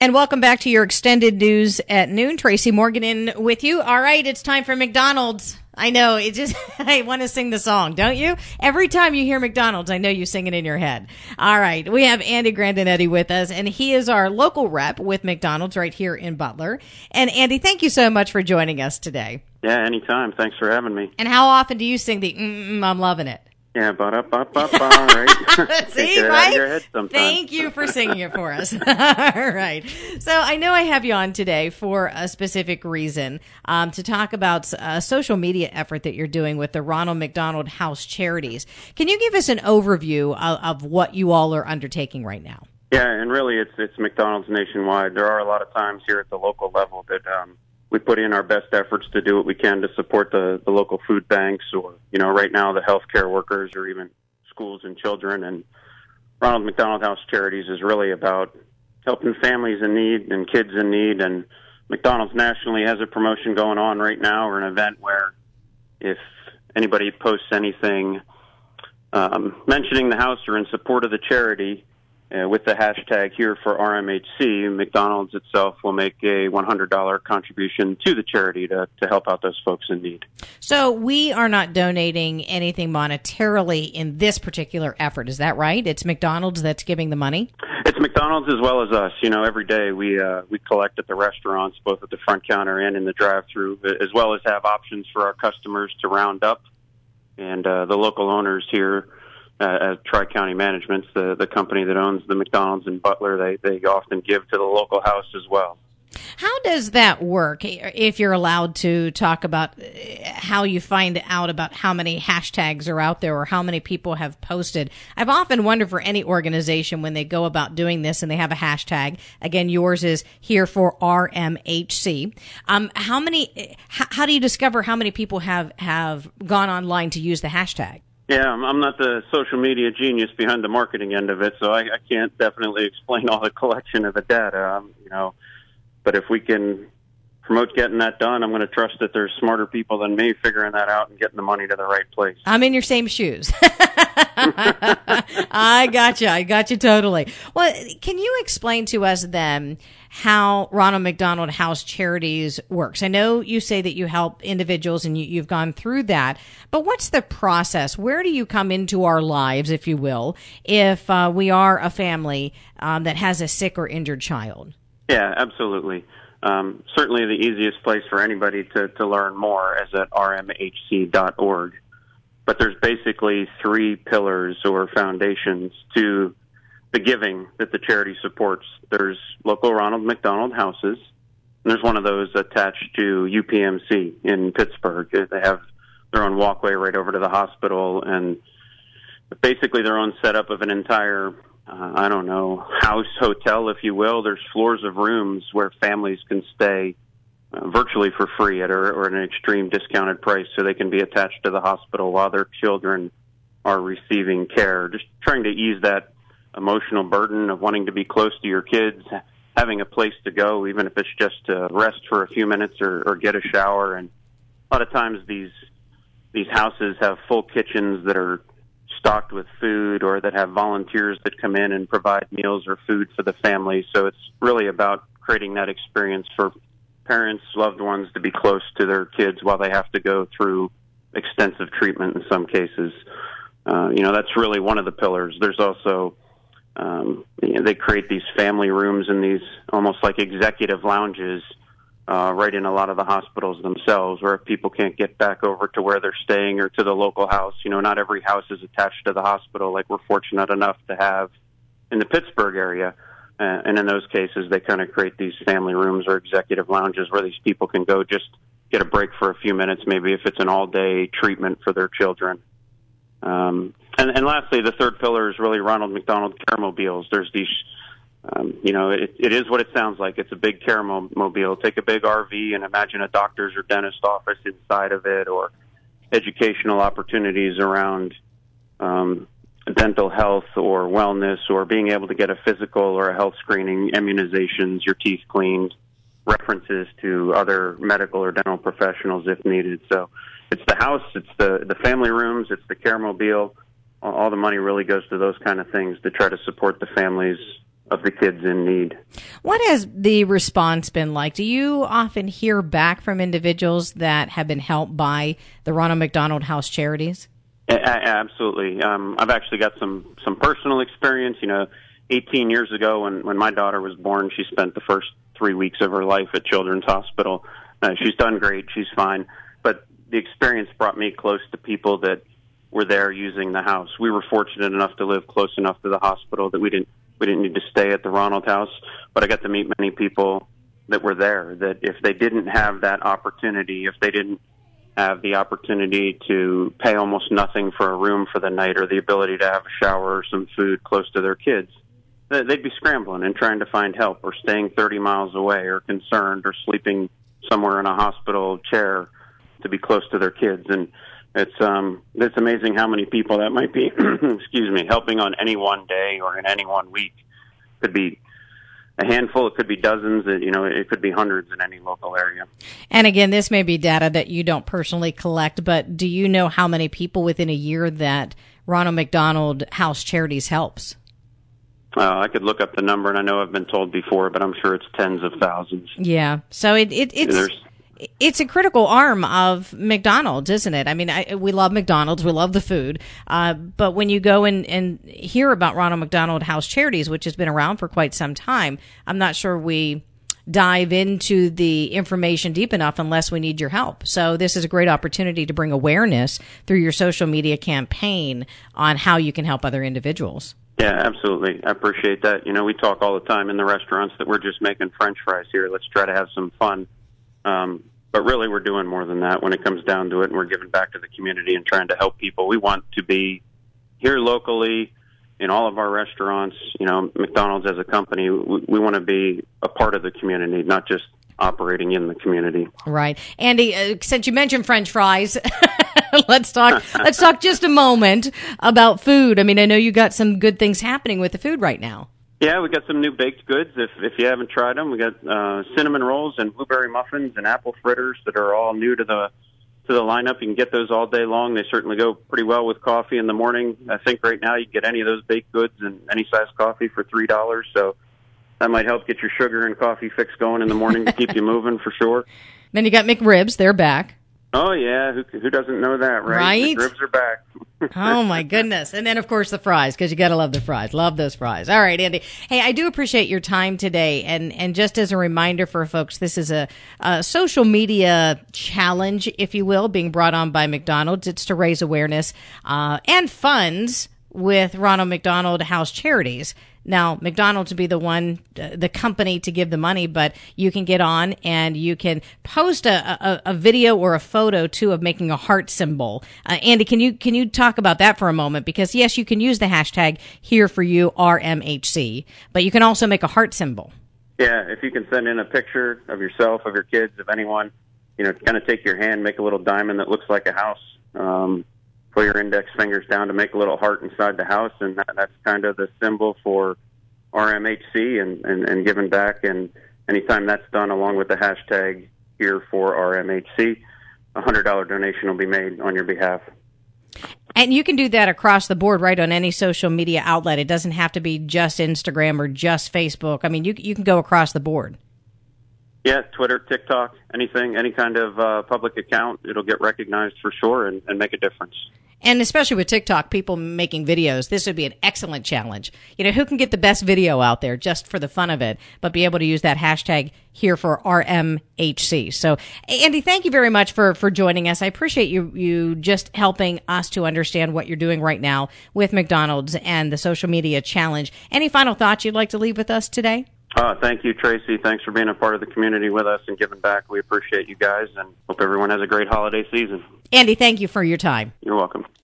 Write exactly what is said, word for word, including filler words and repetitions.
And welcome back to your extended news at noon. Tracy Morgan in with you. All right, it's time for McDonald's. I know, it just, I want to sing the song, don't you? Every time you hear McDonald's, I know you sing it in your head. All right, we have Andy Grandinetti with us, and he is our local rep with McDonald's right here in Butler. And Andy, thank you so much for joining us today. Yeah, anytime. Thanks for having me. And how often do you sing the mm, I'm loving it? Yeah, ba-da-ba-ba-ba, right? See, Get it right? out of your head sometime. Thank you for singing it for us. All right. So I know I have you on today for a specific reason, um, to talk about a social media effort that you're doing with the Ronald McDonald House Charities. Can you give us an overview of, of what you all are undertaking right now? Yeah, and really it's it's McDonald's nationwide. There are a lot of times here at the local level that um, we put in our best efforts to do what we can to support the, the local food banks or, you know, right now the healthcare workers or even schools and children. And Ronald McDonald House Charities is really about helping families in need and kids in need. And McDonald's nationally has a promotion going on right now or an event where if anybody posts anything um, mentioning the house or in support of the charity, Uh, with the hashtag here for R M H C, McDonald's itself will make a one hundred dollars contribution to the charity to, to help out those folks in need. So we are not donating anything monetarily in this particular effort. Is that right? It's McDonald's that's giving the money? It's McDonald's as well as us. You know, every day we uh, we collect at the restaurants, both at the front counter and in the drive-thru, as well as have options for our customers to round up. And uh, the local owners here Uh, as Tri-County Management's the, the company that owns the McDonald's in Butler, they, they often give to the local house as well. How does that work, if you're allowed to talk about how you find out about how many hashtags are out there or how many people have posted? I've often wondered for any organization when they go about doing this and they have a hashtag. Again, yours is here for R M H C. Um, how many? How, how do you discover how many people have, have gone online to use the hashtag? Yeah, I'm not the social media genius behind the marketing end of it, so I, I can't definitely explain all the collection of the data. Um, you know, but if we can promote getting that done, I'm going to trust that there's smarter people than me figuring that out and getting the money to the right place. I'm in your same shoes. I got you. I got you totally. Well, can you explain to us then how Ronald McDonald House Charities works? I know you say that you help individuals and you, you've gone through that, but what's the process? Where do you come into our lives, if you will, if uh, we are a family um, that has a sick or injured child? Yeah, absolutely. Um, certainly the easiest place for anybody to, to learn more is at R M H C dot org. But there's basically three pillars or foundations to the giving that the charity supports. There's local Ronald McDonald houses, and there's one of those attached to U P M C in Pittsburgh. They have their own walkway right over to the hospital, and basically their own setup of an entire, uh, I don't know, house, hotel, if you will. There's floors of rooms where families can stay uh, virtually for free at or, or an extreme discounted price so they can be attached to the hospital while their children are receiving care. Just trying to ease that emotional burden of wanting to be close to your kids, having a place to go, even if it's just to rest for a few minutes or, or get a shower. And a lot of times these these houses have full kitchens that are stocked with food or that have volunteers that come in and provide meals or food for the family. So it's really about creating that experience for parents, loved ones to be close to their kids while they have to go through extensive treatment in some cases. Uh, you know, that's really one of the pillars. There's also, um, you know, they create these family rooms and these almost like executive lounges uh, right in a lot of the hospitals themselves, where if people can't get back over to where they're staying or to the local house, you know, not every house is attached to the hospital like we're fortunate enough to have in the Pittsburgh area. Uh, and in those cases, they kind of create these family rooms or executive lounges where these people can go just get a break for a few minutes, maybe if it's an all-day treatment for their children. Um, and, and lastly, the third pillar is really Ronald McDonald Caremobiles. There's these, um, you know, it, it is what it sounds like. It's a big Caremobile. Take a big R V and imagine a doctor's or dentist office inside of it, or educational opportunities around um, dental health or wellness, or being able to get a physical or a health screening, immunizations, your teeth cleaned, references to other medical or dental professionals if needed. So it's the house, it's the, the family rooms, it's the Caremobile. All the money really goes to those kind of things to try to support the families of the kids in need. What has the response been like? Do you often hear back from individuals that have been helped by the Ronald McDonald House Charities? A- absolutely. Um, I've actually got some, some personal experience. You know, eighteen years ago when, when my daughter was born, she spent the first three weeks of her life at Children's Hospital. Uh, she's done great. She's fine. But the experience brought me close to people that were there using the house. We were fortunate enough to live close enough to the hospital that we didn't we didn't need to stay at the Ronald House. But I got to meet many people that were there that if they didn't have that opportunity, if they didn't have the opportunity to pay almost nothing for a room for the night or the ability to have a shower or some food close to their kids, they'd be scrambling and trying to find help or staying thirty miles away or concerned or sleeping somewhere in a hospital chair to be close to their kids. And it's um it's amazing how many people that might be excuse me helping on any one day or in any one week. Could be a handful, it could be dozens, you know, it could be hundreds in any local area. And again, this may be data that you don't personally collect, but do you know how many people within a year that Ronald McDonald House Charities helps? Uh, I could look up the number, and I know I've been told before, but I'm sure it's tens of thousands. Yeah, so it, it it's There's, it's a critical arm of McDonald's, isn't it? I mean, I, we love McDonald's, we love the food, uh, but when you go and, and hear about Ronald McDonald House Charities, which has been around for quite some time, I'm not sure we dive into the information deep enough unless we need your help. So this is a great opportunity to bring awareness through your social media campaign on how you can help other individuals. Yeah, absolutely. I appreciate that. You know, we talk all the time in the restaurants that we're just making French fries here. Let's try to have some fun. Um, but really, we're doing more than that when it comes down to it, and we're giving back to the community and trying to help people. We want to be here locally in all of our restaurants. You know, McDonald's as a company, we, we want to be a part of the community, not just operating in the community. Right. Andy, uh, since you mentioned French fries, let's talk let's talk just a moment about food. I mean, I know you got some good things happening with the food right now. Yeah, we got some new baked goods. If if you haven't tried them, we got uh, cinnamon rolls and blueberry muffins and apple fritters that are all new to the to the lineup. You can get those all day long. They certainly go pretty well with coffee in the morning. I think right now you can get any of those baked goods and any size coffee for three dollars. So that might help get your sugar and coffee fix going in the morning to keep you moving for sure. Then you got McRibs. They're back. Oh, yeah. Who, who doesn't know that, right? Right? McRibs are back. Oh, my goodness. And then, of course, the fries, because you got to love the fries. Love those fries. All right, Andy. Hey, I do appreciate your time today. And, and just as a reminder for folks, this is a, a social media challenge, if you will, being brought on by McDonald's. It's to raise awareness uh, and funds with Ronald McDonald House Charities. Now, McDonald's would be the one, uh, the company to give the money, but you can get on and you can post a, a, a video or a photo too of making a heart symbol. Uh, Andy, can you can you talk about that for a moment? Because yes, you can use the hashtag Here For You R M H C, but you can also make a heart symbol. Yeah, if you can send in a picture of yourself, of your kids, of anyone, you know, kind of take your hand, make a little diamond that looks like a house. Um, Put your index fingers down to make a little heart inside the house, and that, that's kind of the symbol for R M H C and, and, and giving back. And anytime that's done along with the hashtag Here For R M H C, a one hundred dollars donation will be made on your behalf. And you can do that across the board, right, on any social media outlet. It doesn't have to be just Instagram or just Facebook. I mean, you you can go across the board. Yeah, Twitter, TikTok, anything, any kind of uh, public account, it'll get recognized for sure and, and make a difference. And especially with TikTok, people making videos, this would be an excellent challenge. You know, who can get the best video out there just for the fun of it, but be able to use that hashtag Here For R M H C. So, Andy, thank you very much for, for joining us. I appreciate you, you just helping us to understand what you're doing right now with McDonald's and the social media challenge. Any final thoughts you'd like to leave with us today? Uh, thank you, Tracy. Thanks for being a part of the community with us and giving back. We appreciate you guys and hope everyone has a great holiday season. Andy, thank you for your time. You're welcome.